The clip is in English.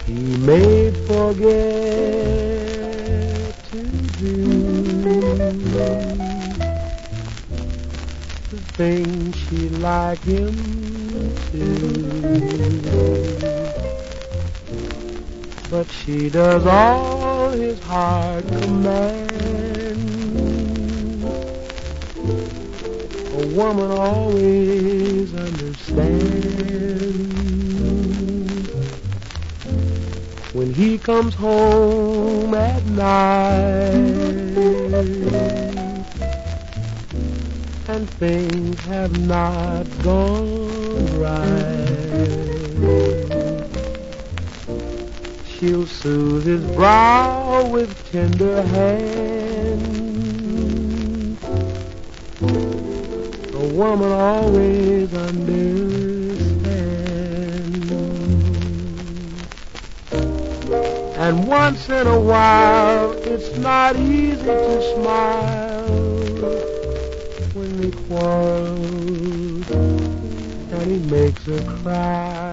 She may forget to do the things she'd like him to, but she does all his heart command. A woman always understands. When he comes home at night and things have not gone right, she'll soothe his brow with tender hand. A woman always understands. And once in a while, it's not easy to smile when they quarrel and he makes her cry.